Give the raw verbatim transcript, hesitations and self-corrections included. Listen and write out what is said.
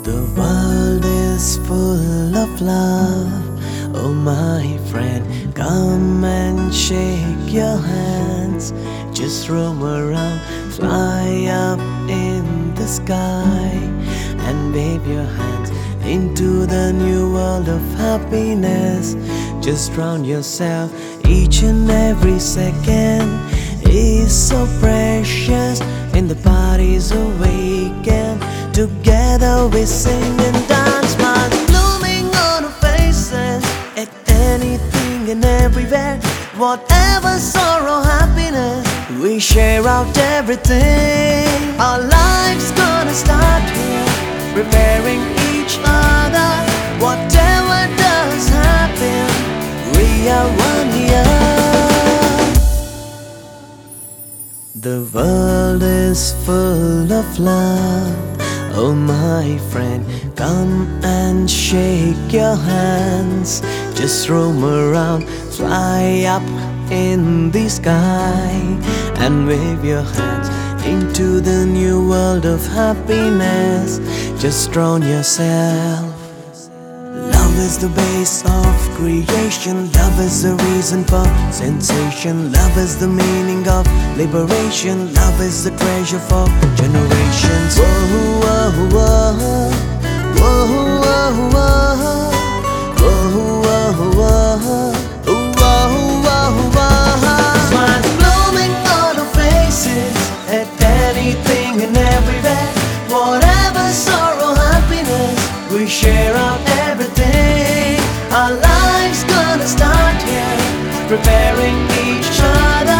The world is full of love. Oh my friend, come and shake your hands. Just roam around, fly up in the sky, and wave your hands into the new world of happiness. Just drown yourself. Each and every second is so precious. In the parties awaken, together we sing and dance. Smiles blooming on our faces at anything and everywhere. Whatever sorrow, happiness, we share out everything. Our life's gonna start here, preparing each other. Whatever does happen, we are one here. The world is full of love. Oh my friend, come and shake your hands. Just roam around, fly up in the sky, and wave your hands into the new world of happiness. Just drown yourself. Love is the base of creation. Love is the reason for sensation. Love is the meaning of liberation. Love is the treasure for generations. Whoa, whoa, whoa, whoa, whoa, whoa, whoa, whoa, whoa, whoa. Smiles blooming on our faces at anything and everywhere. Whatever sorrow, happiness, we share out everything. Our life's gonna start here, preparing each other.